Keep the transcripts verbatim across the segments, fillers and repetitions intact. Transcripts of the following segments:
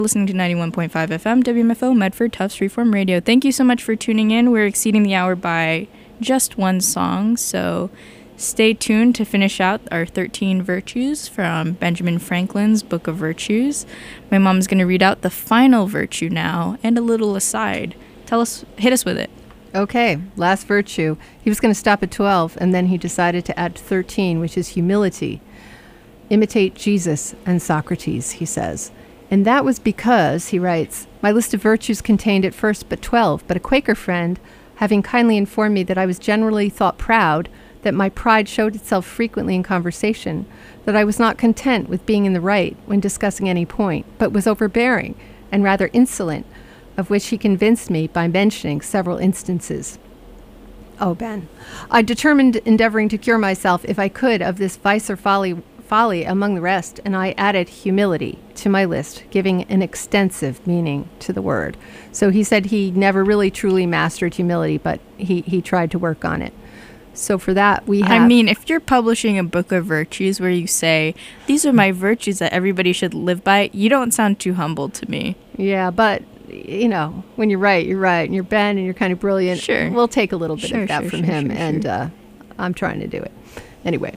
Listening to ninety-one point five F M, W M F O, Medford, Tufts Freeform Radio. Thank you so much for tuning in. We're exceeding the hour by just one song, so stay tuned to finish out our thirteen virtues from Benjamin Franklin's Book of Virtues. My mom's going to read out the final virtue now and a little aside. Tell us, hit us with it. Okay, last virtue. He was going to stop at twelve, and then he decided to add thirteen, which is humility. Imitate Jesus and Socrates, he says. And that was because, he writes, my list of virtues contained at first but twelve, but a Quaker friend, having kindly informed me that I was generally thought proud, that my pride showed itself frequently in conversation, that I was not content with being in the right when discussing any point, but was overbearing and rather insolent, of which he convinced me by mentioning several instances. Oh, Ben, I determined endeavoring to cure myself, if I could, of this vice or folly folly among the rest, and I added humility to my list, giving an extensive meaning to the word. So he said he never really truly mastered humility, but he, he tried to work on it. So for that, we have... I mean, if you're publishing a book of virtues where you say, these are my virtues that everybody should live by, you don't sound too humble to me. Yeah, but, you know, when you're right, you're right, and you're Ben, and you're kind of brilliant. Sure. We'll take a little bit sure, of that sure, from sure, him, sure, and sure. Uh, I'm trying to do it. Anyway,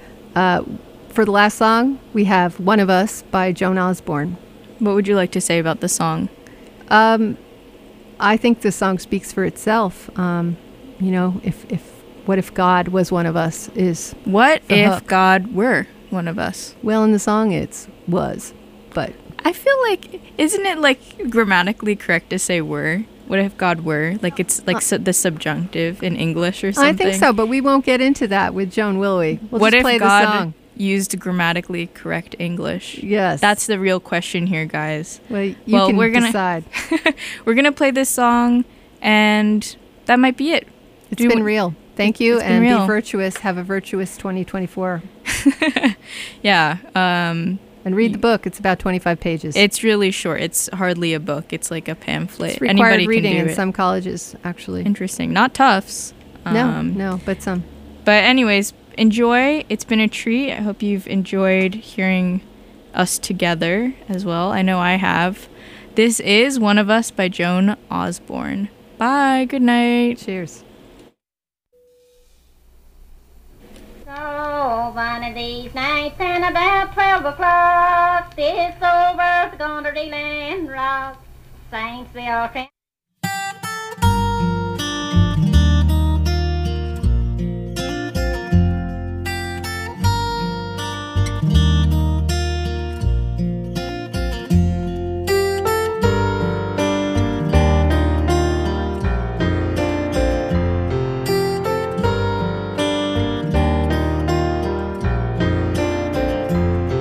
uh, for the last song, we have One of Us by Joan Osborne. What would you like to say about the song? Um, I think the song speaks for itself. Um, you know, if, if what if God was one of us is What if hook. God were one of us? Well, in the song it's was, but... I feel like, isn't it like grammatically correct to say were? What if God were? Like it's like su- the subjunctive in English or something? I think so, but we won't get into that with Joan, will we? We'll what just if play God the song. used grammatically correct English? Yes. That's the real question here, guys. Well, you well, can we're gonna, decide. We're going to play this song, and that might be it. It's Do been you, real. Thank you, it's been and real. be virtuous. Have a virtuous twenty twenty-four. Yeah. Um, and read the book. It's about twenty-five pages. It's really short. It's hardly a book. It's like a pamphlet. It's required Anybody reading can do in it. some colleges, actually. Interesting. Not Tufts. No, Um, no, but some. But anyways, enjoy. It's been a treat. I hope you've enjoyed hearing us together as well. I know I have. This is One of Us by Joan Osborne. Bye. Good night. Cheers. So one of these nights and about twelve o'clock, this old world's gonna reel and rock. Saints we all can.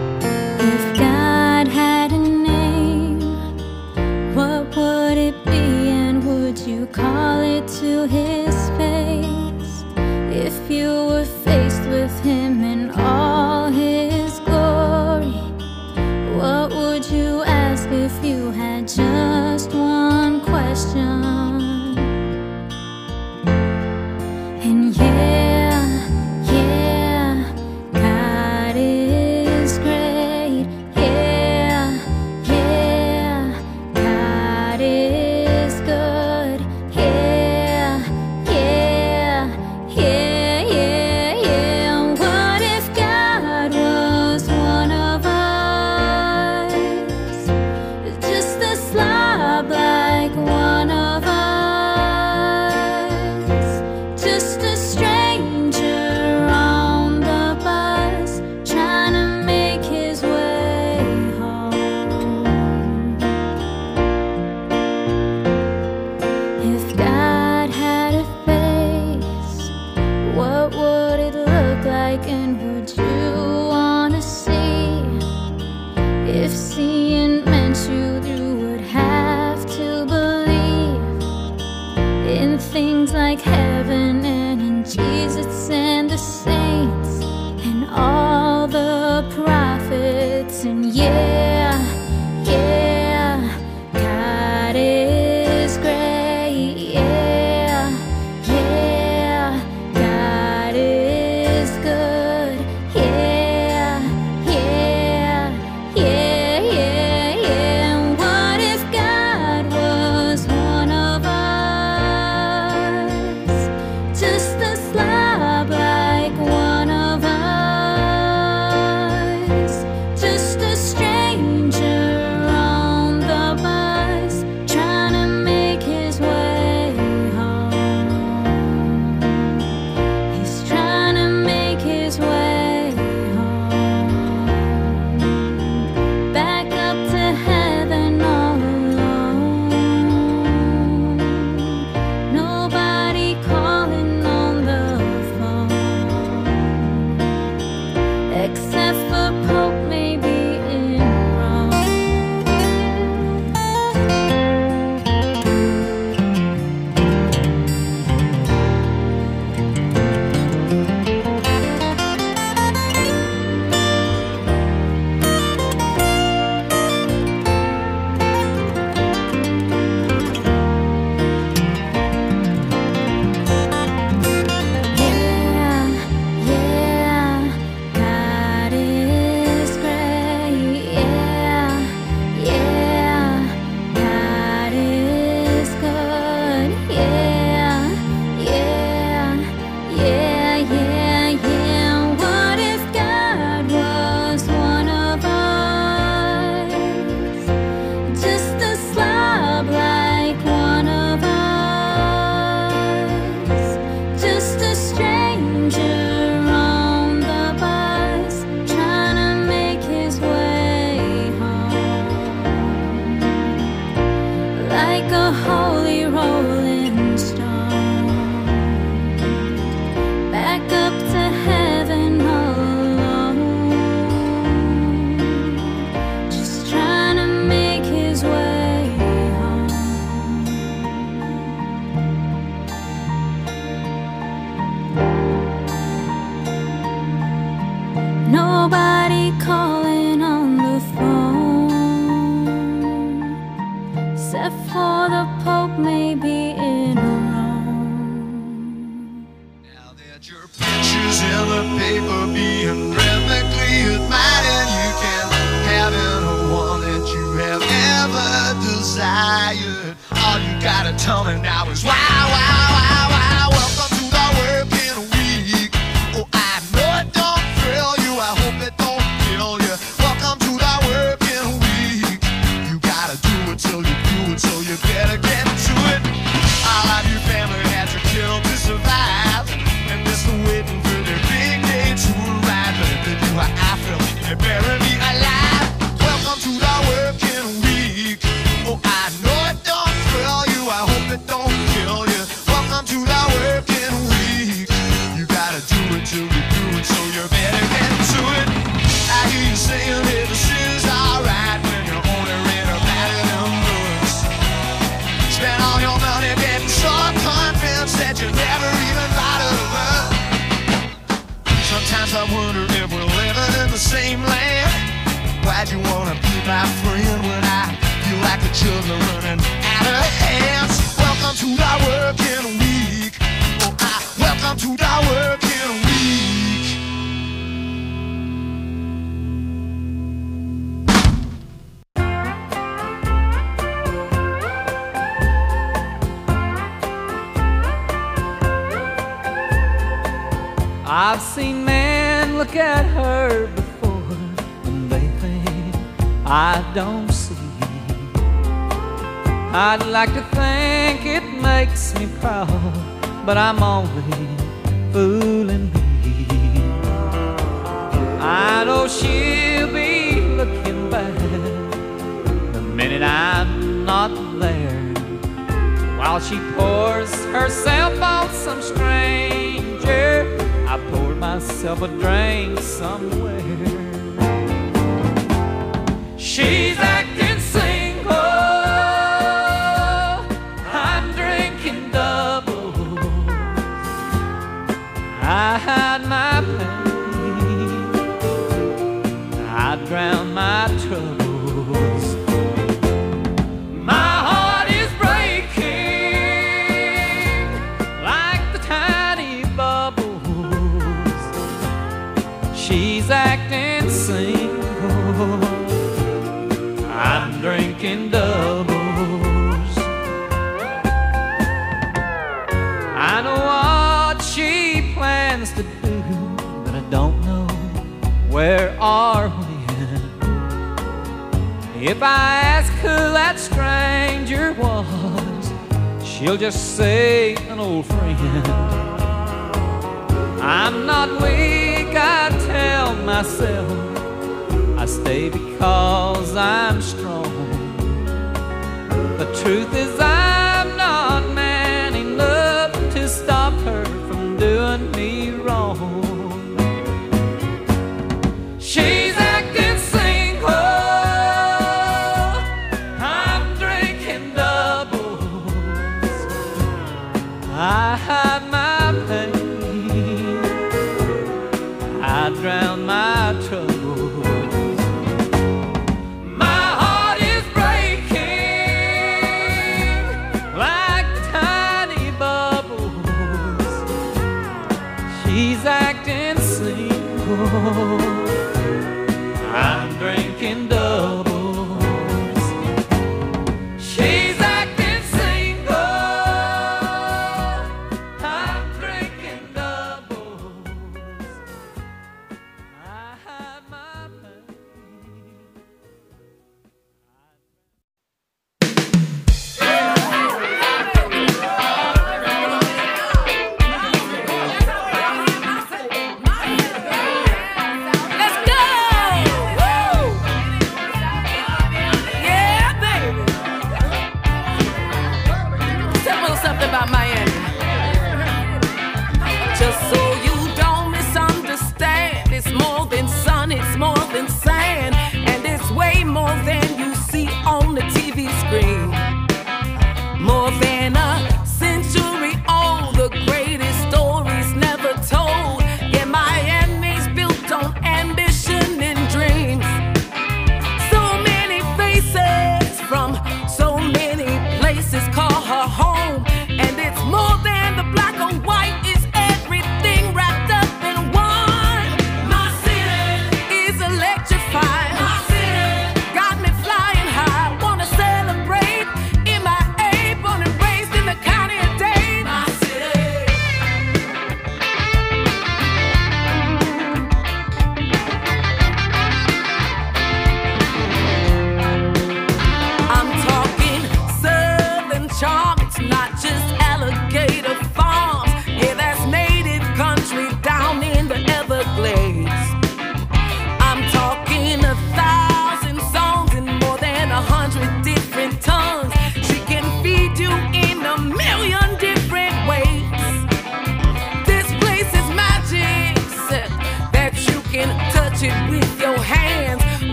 If God had a name, what would it be? desired. All you gotta tell me now is wow, wow, wow, wow. Welcome to the working week. Oh, I know it don't thrill you, I hope it don't kill you. Welcome to the working week. You gotta do it till you do it, so you better get to it. All of your family had to kill to survive, and they're still waiting for their big day to arrive. But if they do how I feel, they bury me alive. Welcome to the working week. Oh, I know it don't thrill you, I hope it don't kill you. Welcome to the working week. You gotta do it till you do it, so you better get to it. I hear you saying that this is alright when you're only read about it in books. Spend all your money getting so convinced that you never even bothered to look. Sometimes I wonder if we're living in the same land. Why'd you wanna be my friend when I feel like the children running out of hands? Welcome to the working week. Oh, I welcome to the working week. I've seen men look at her before and they think I don't see. I'd like to think it makes me proud, but I'm only fooling me. I know she'll be looking back the minute I'm not there, while she pours herself on some stranger. I poured myself a drink somewhere. She's acting single, I'm drinking doubles. I hide my pain, I drown my troubles. My heart is breaking like the tiny bubbles. She's acting single, I'm drinking doubles. I know what she plans to do, but I don't know where or when. If I ask who that stranger was, she'll just say an old friend. I'm not weak, I tell myself. I stay because I'm strong. The truth is I'm not man enough to stop her from doing me wrong. She's acting single, I'm drinking doubles. I hide my pain, I drown my troubles. My heart is breaking like tiny bubbles. She's acting single, I'm drinking doubles. She's acting single, I'm drinking doubles. I hide my pain.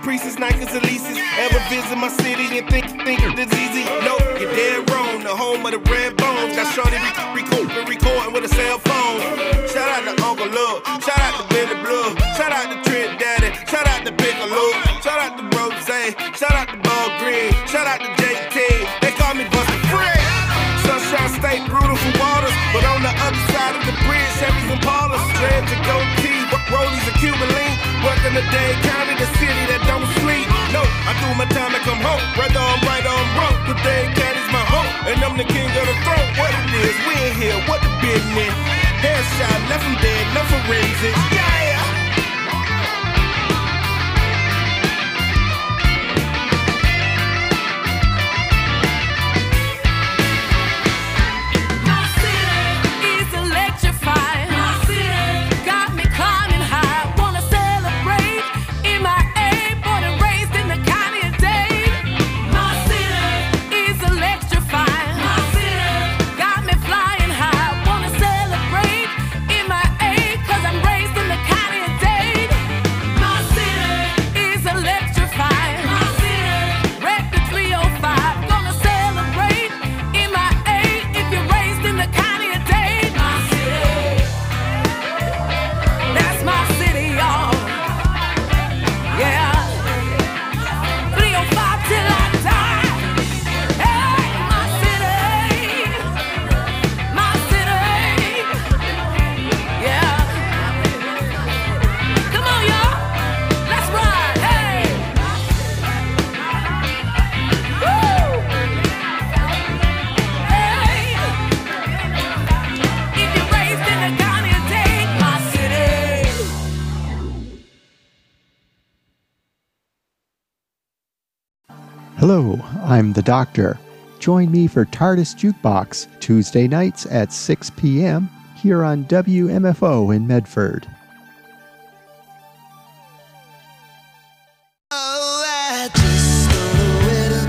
Caprices, Nikes, and leases. Ever visit my city and think think it's easy? No, you're dead wrong. The home of the red bones. Got Shorty recording, recording with a cell phone. Shout out to Uncle Love. Shout out to Billy Blue. Shout out to Trent Daddy. Shout out to Piccolo. Shout out to Rose. Shout out to Ball Green. Shout out to J T. They call me Busta Free. Sunshine State, beautiful waters. But on the other side of the bridge, Chevys and Paulers. Dreads and goatee, rollies and Cuban link. Working the Dade County, the city that don't sleep. No, I do my time to come home. Whether I'm right or I'm wrong, the Dade County's my home. And I'm the king of the throne. What it is, we in here, what the business? Headshot, left them dead, no forensics. Yeah! Hello, I'm the Doctor. Join me for TARDIS Jukebox Tuesday nights at six p.m. here on W M F O in Medford. Oh, I just don't know where to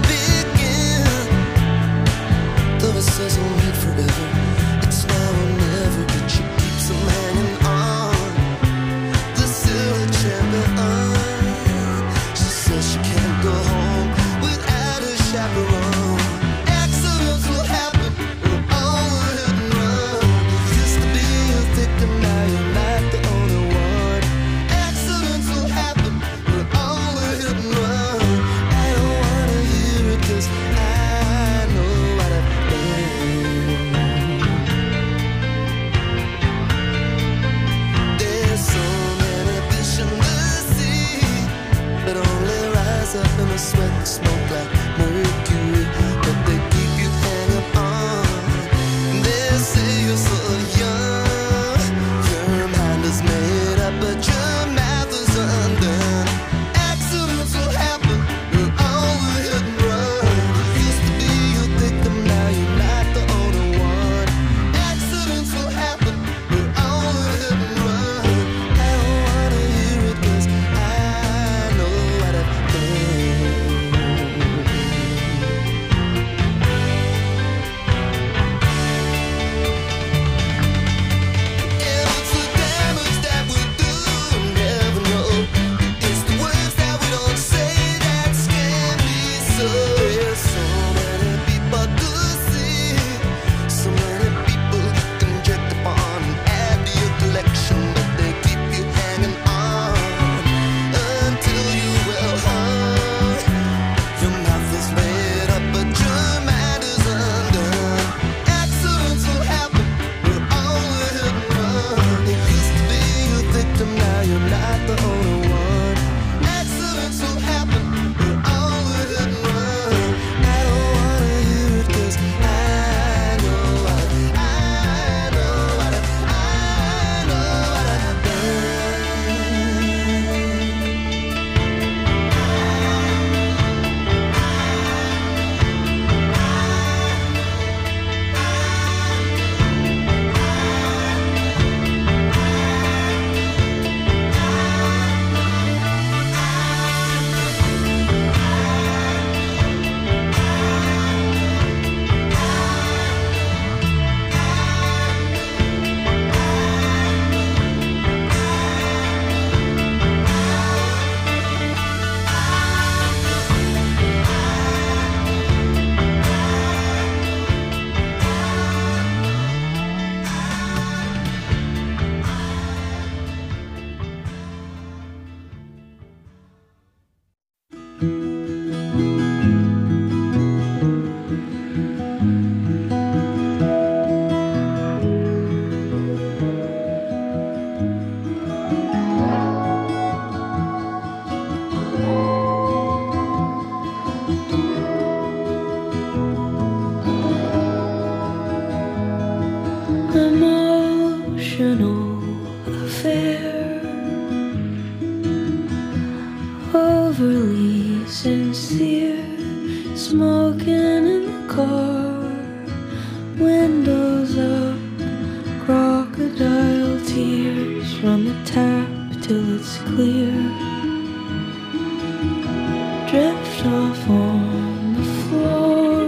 begin. Though it says I'll live forever, it's now or never. But she keeps them hanging on the silver champion. She says she can't go home without a chaperone. Accidents will happen, we're all hit and run. You used to be a victim, now you're not the only one. Accidents will happen, we're all hit and run. I don't wanna hear it 'cause I know what I've done. There's so many fish in the sea that only rise up in the sweat and smoke like mercury, but they keep you hanging on. They say you're so young, your mind is made up, but your math is undone. Accidents will happen, you're all hit and run. You used to be a victim, now you're not the only one. Accidents will happen, you're all hit and run. I don't wanna hear it 'cause I know what I've done. overly sincere, smoking in the car, windows up, crocodile tears, run the tap till it's clear, drift off on the floor,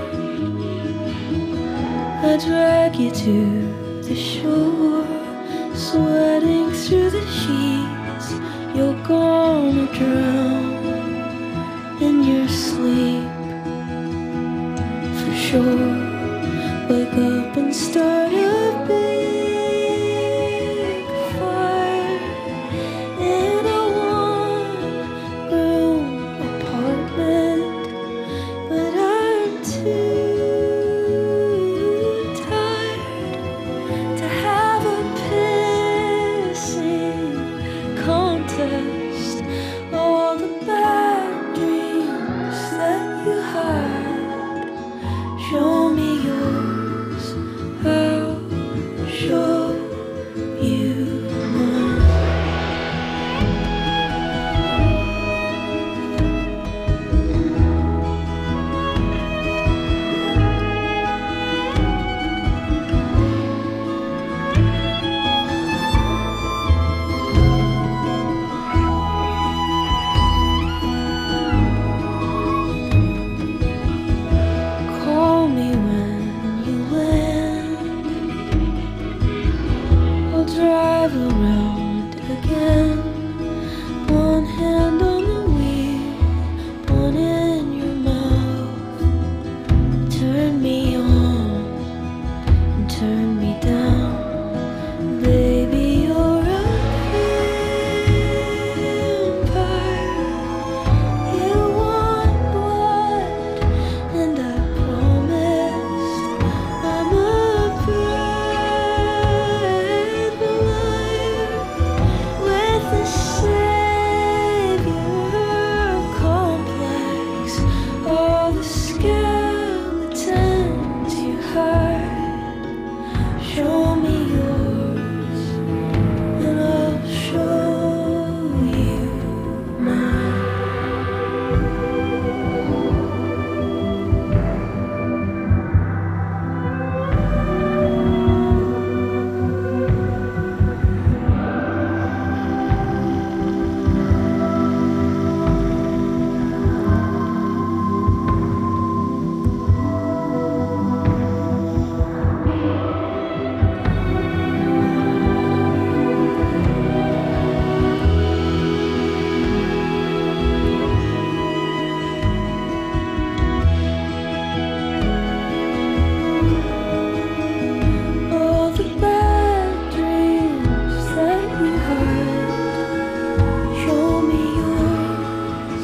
I drag you to the shore, sweating through the sheets, you're gonna drown in your sleep, for sure. Wake up and start a big fire in a one-room apartment, but I'm too tired to have a pissing contest. All the bad dreams that you hide, show me yours, I'll show you mine. Call me when you land, I'll drive around again, one hand on the wheel, one in your mouth, turn me on and turn me down, baby you're a vampire, you want blood, and I promised I'm a brave liar with a savior complex. All the skeletons you hide, show me yours, and I'll show you mine. All the bad dreams that you hide, show me yours.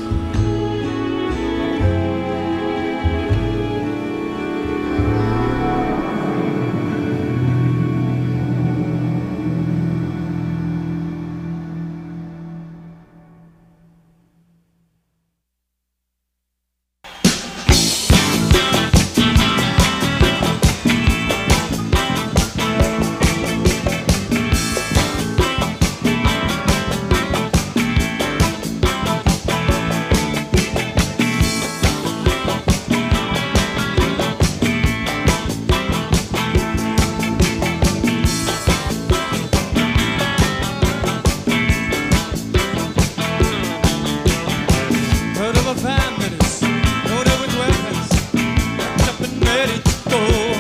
Heard of a van that is loaded with weapons, packed up and ready to go.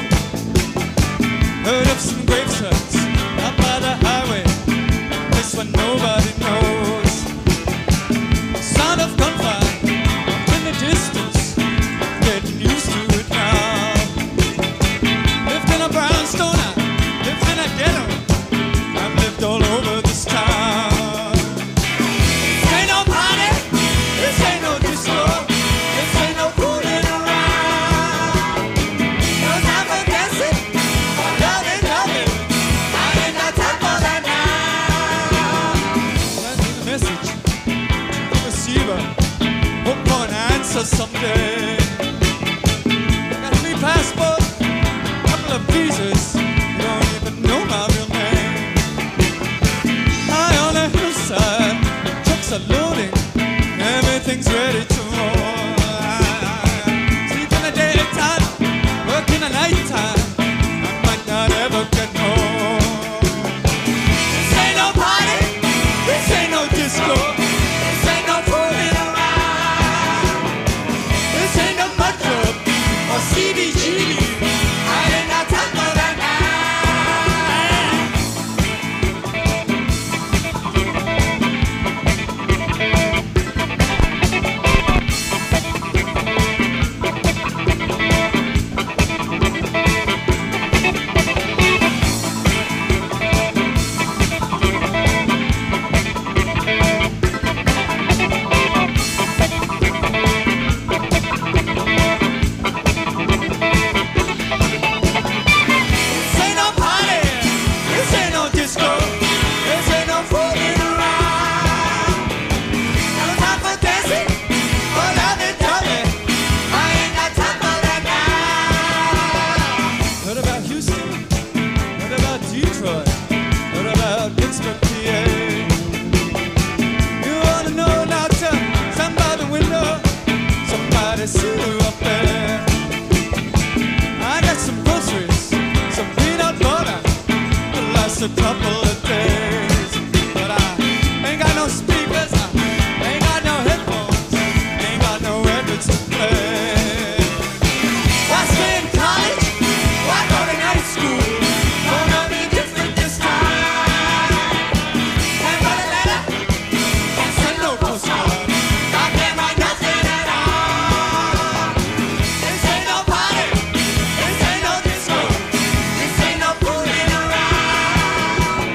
Heard of some grave sites out by the highway, a place where nobody knows. Sound of gunfire in the distance, getting used to it now. Lived in a brownstone, I lived in a ghetto, I've lived all over this town. This ain't no party, this ain't no disco, this ain't no fooling around. No time for dancing, or loving, loving, I ain't got time for that now. Sending a message to the receiver, hope for an answer someday. Got a free passport, couple of visas, you don't even know my real name. High on a hillside, trucks are loading, everything's ready to roll. Sleep in the daytime, work in the nighttime. I might not ever get home. This ain't no party, this ain't no disco, this ain't no fooling around. This ain't no mud club or C B G B. I ain't got time for that now. This ain't no party, this ain't no disco, this ain't no fooling around. No time for dancing or lovey-dovey. I ain't got time for that now. What about Houston? What about Detroit? What about Pittsburgh, P A? You wanna know now? Tell somebody the window. Somebody see you up there. I got some groceries, some peanut butter. Will last a couple of days. But I ain't got no speakers, I ain't got no headphones, ain't got no records to play. Why stay in college? Why go to night school? Gonna be different this time. Can't write a letter, can't send no postcard. I can't write nothing at all. This ain't no party, this ain't no disco, this ain't no fooling around.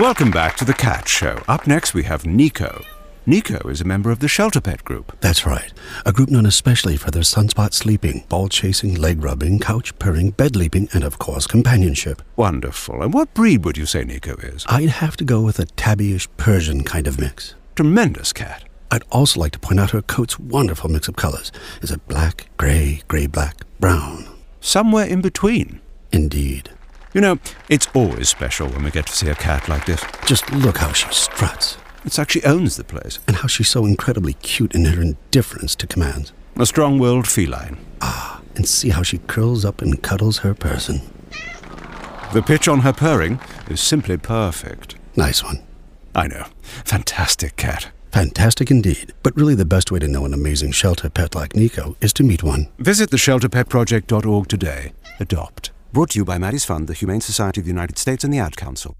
Welcome back to The Cat Show. Up next, we have Nico. Nico is a member of the Shelter Pet Group. That's right. A group known especially for their sunspot sleeping, ball chasing, leg rubbing, couch purring, bed leaping, and of course, companionship. Wonderful. And what breed would you say Nico is? I'd have to go with a tabbyish Persian kind of mix. Tremendous cat. I'd also like to point out her coat's wonderful mix of colors. Is it black, gray, gray-black, brown? Somewhere in between. Indeed. You know, it's always special when we get to see a cat like this. Just look how she struts. It's like she owns the place. And how she's so incredibly cute in her indifference to commands. A strong-willed feline. Ah, and see how she curls up and cuddles her person. The pitch on her purring is simply perfect. Nice one. I know. Fantastic cat. Fantastic indeed. But really the best way to know an amazing shelter pet like Nico is to meet one. Visit the shelter pet project dot org today. Adopt. Brought to you by Maddie's Fund, the Humane Society of the United States, and the Ad Council.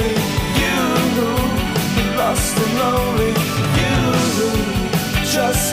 Just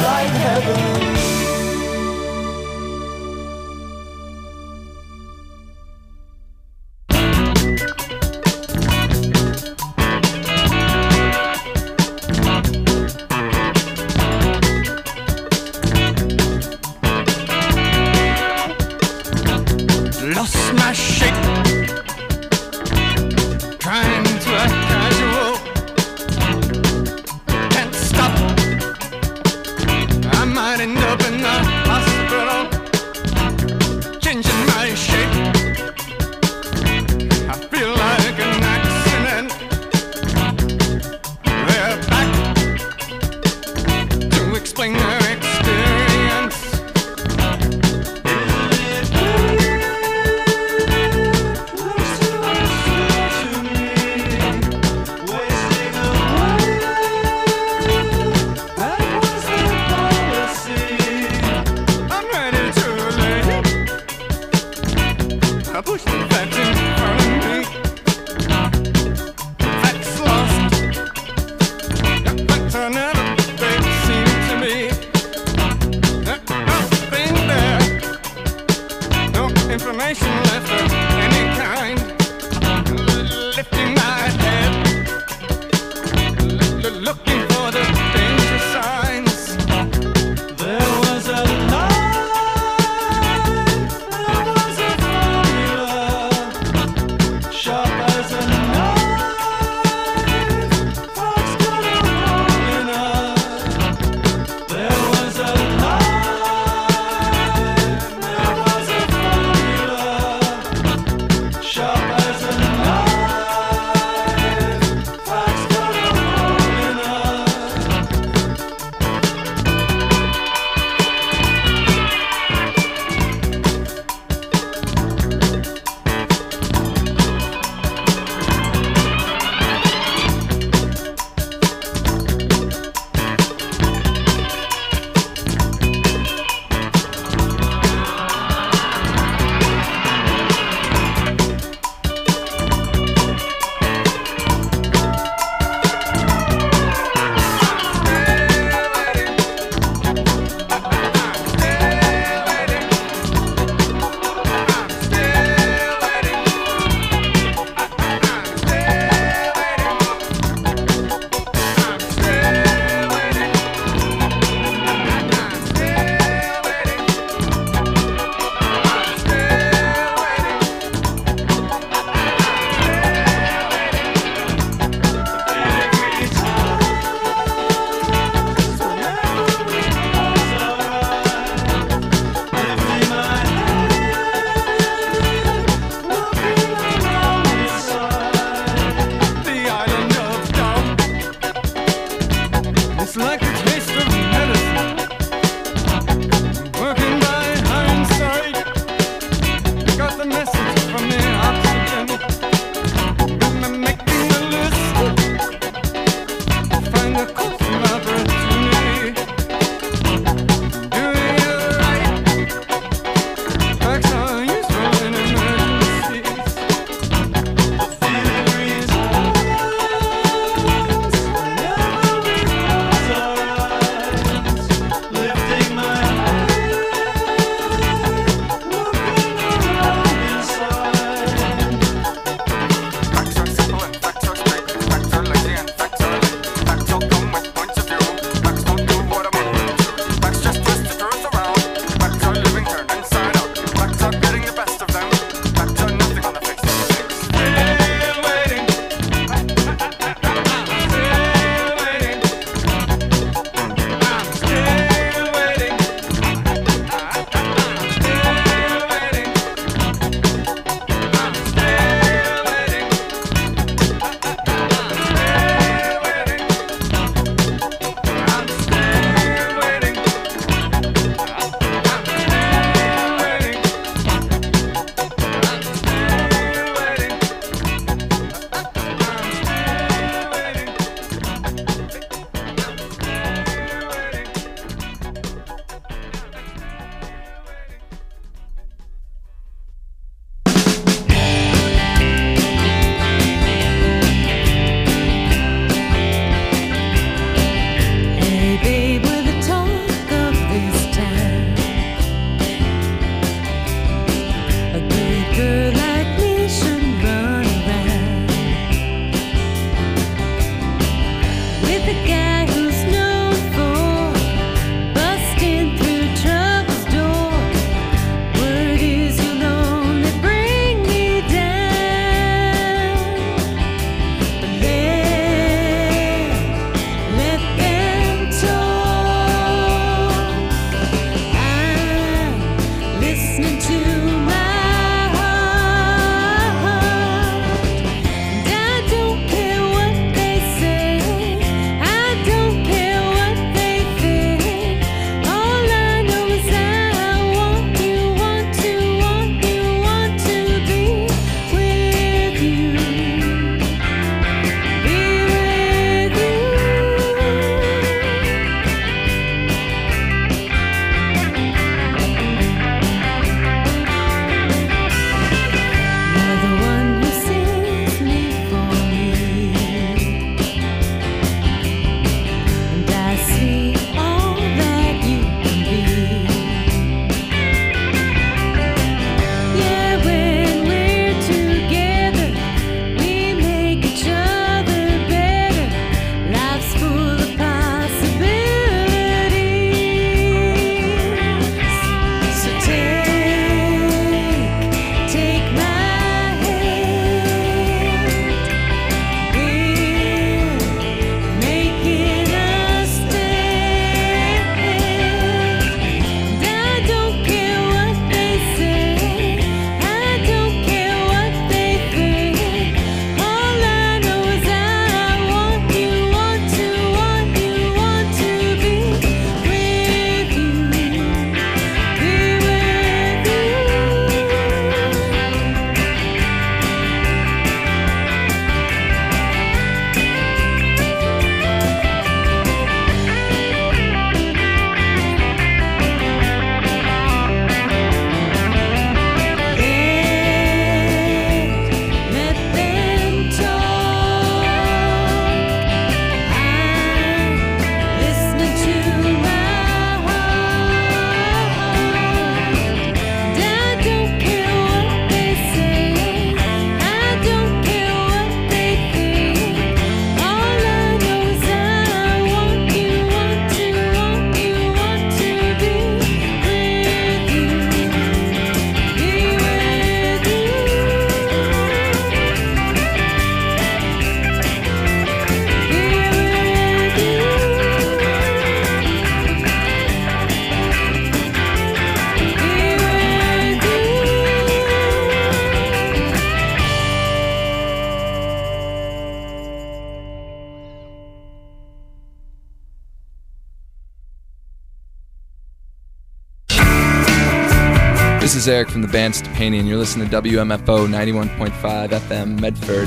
This is Eric from the band Stepanian. You're listening to W M F O ninety-one point five F M Medford.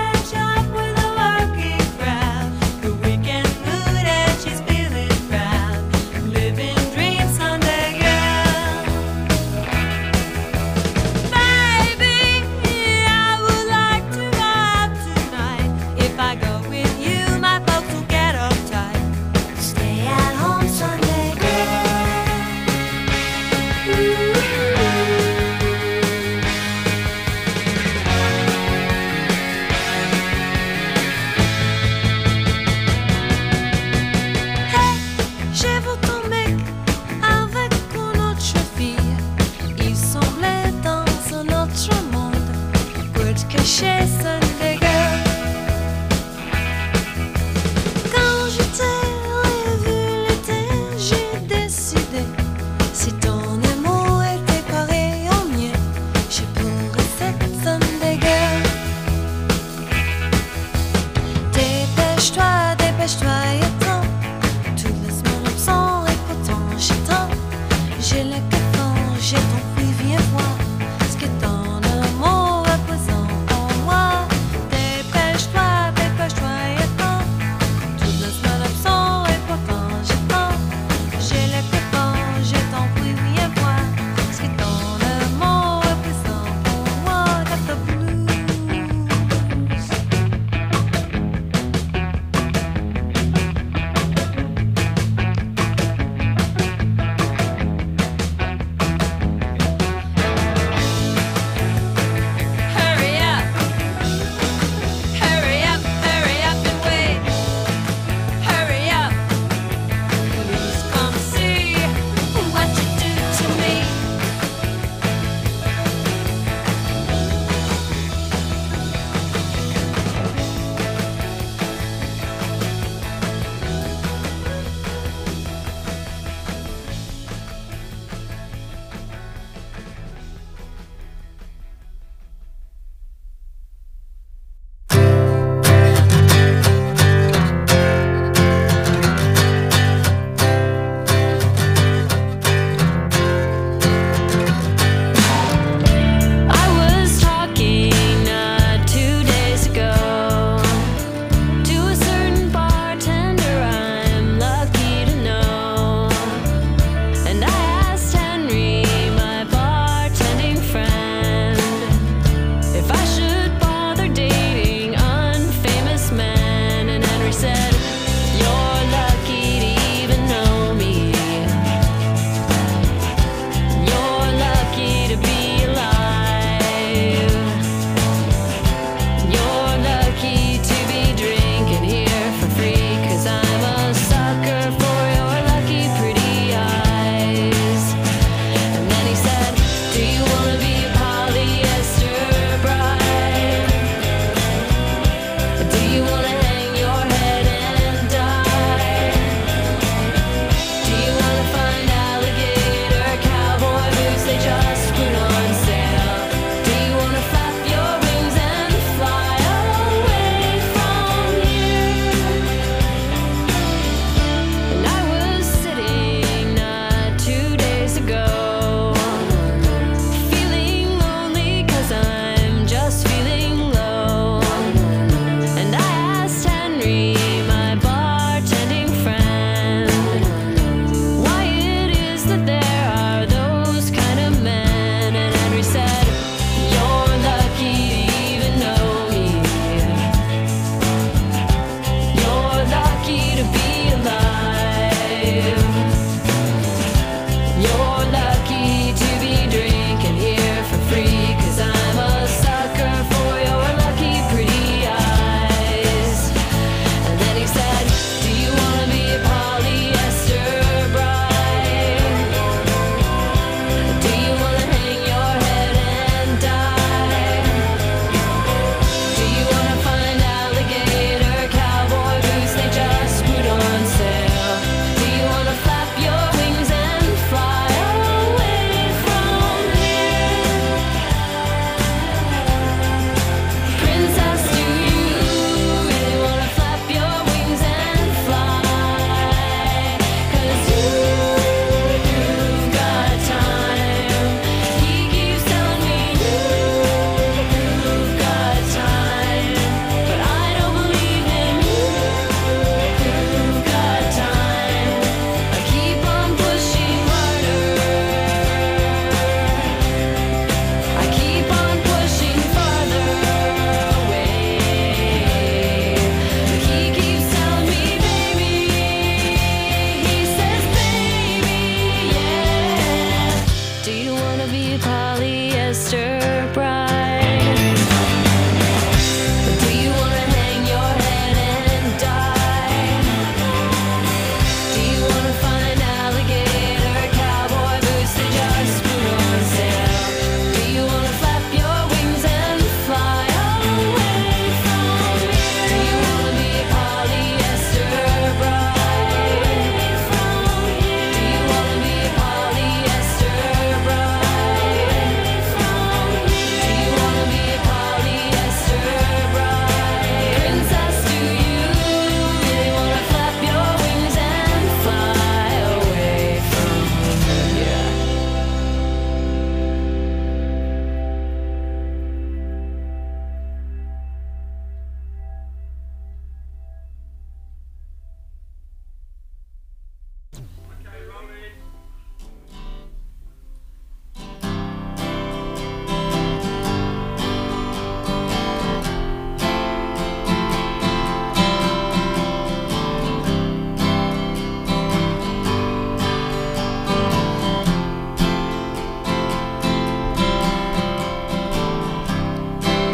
Proud.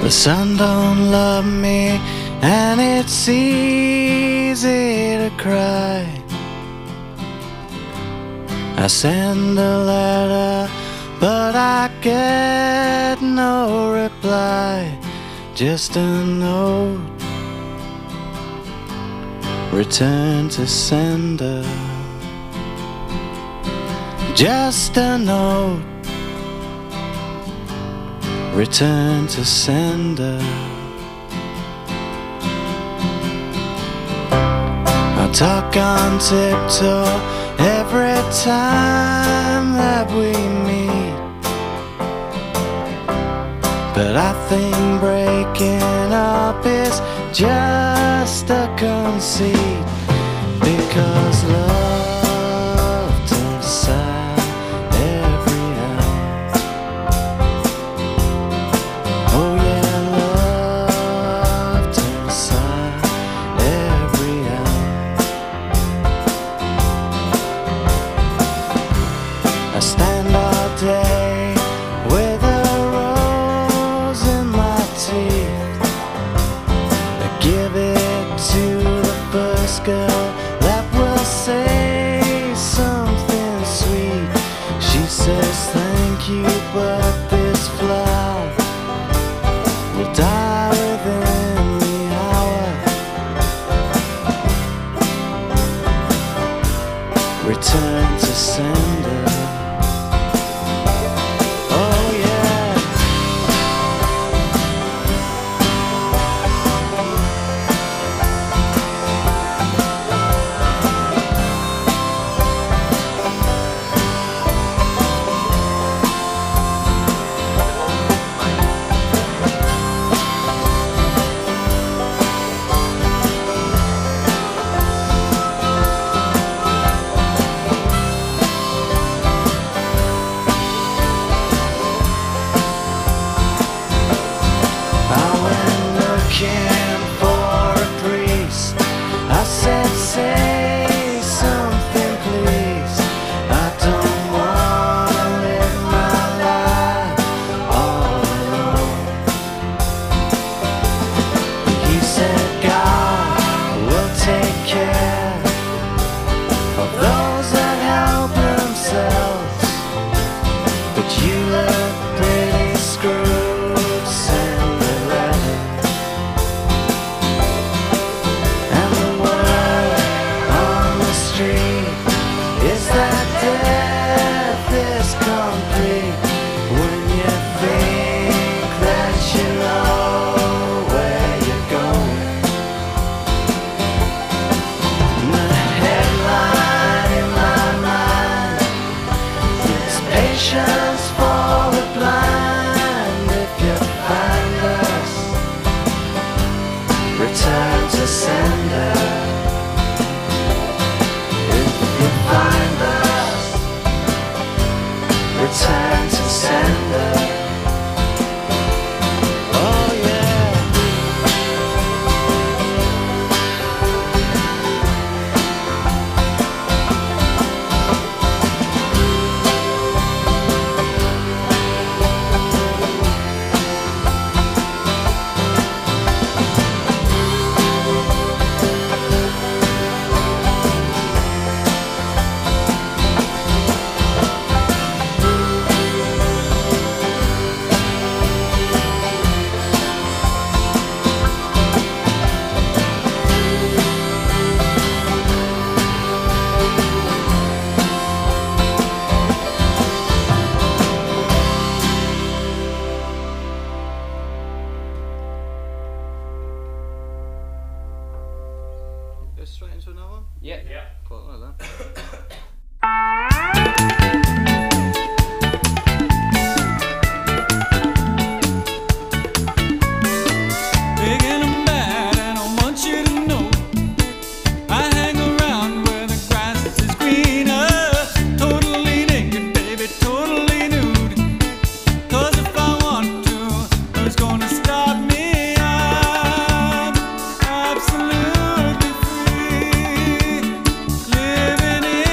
The sun don't love me, and it's easy to cry. I send a letter, but I get no reply. Just a note, return to sender. Just a note, return to sender. I talk on tiptoe every time that we meet, but I think breaking up is just a conceit, because love turns sad every hour. Oh yeah, love turns sad every hour. I stand all day with a rose in my teeth. I give it to the first girl that will say something sweet. She says thank you, but this flower will die within the hour. Return to sender. Oh yeah. Looking for a priest, I said, say something please. I don't wanna live my life all alone. He said God will take care of those that help themselves, but you look pretty screwed, send a letter. Is that death is complete when you think that you know where you're going? The headline in my mind is patience for the blind. If you find us, return to sender. Find us, return to sender. Oh yeah. Go straight into another one? Yeah. Yeah. Quite like that. Big and I'm bad, and I want you to know I hang around where the grass is greener. Totally naked, baby, totally nude. 'Cause if I want to, who's gonna stop me? I'm absolutely free, living in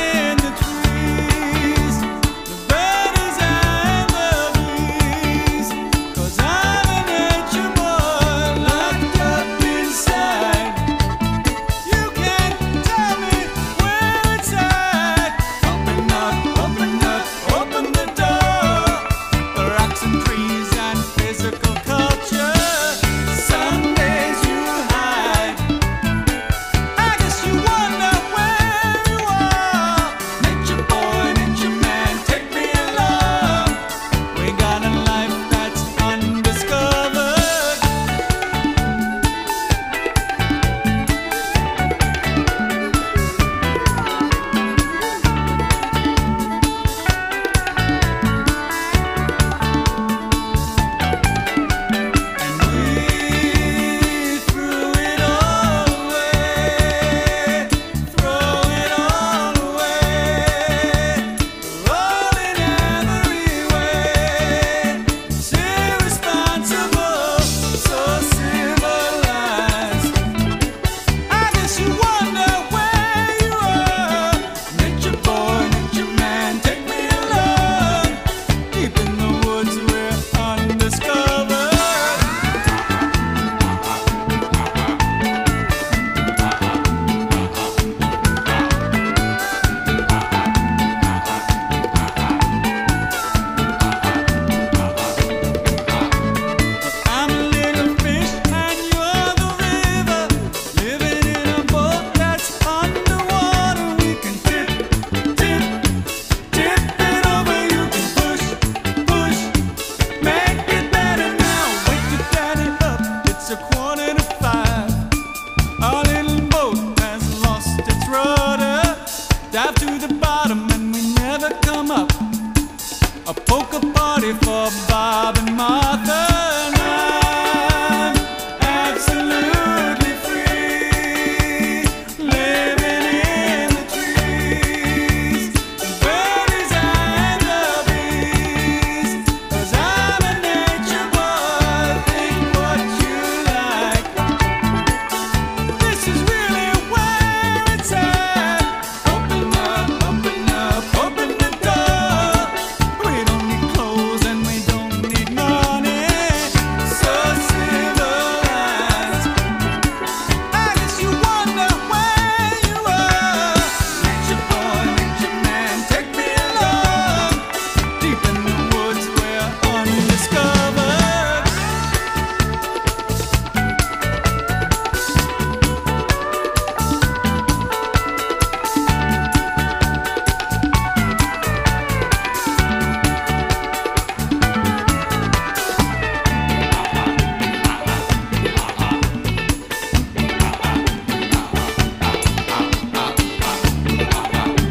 dive to the bottom and we never come up. A poker party for Bob and Martha.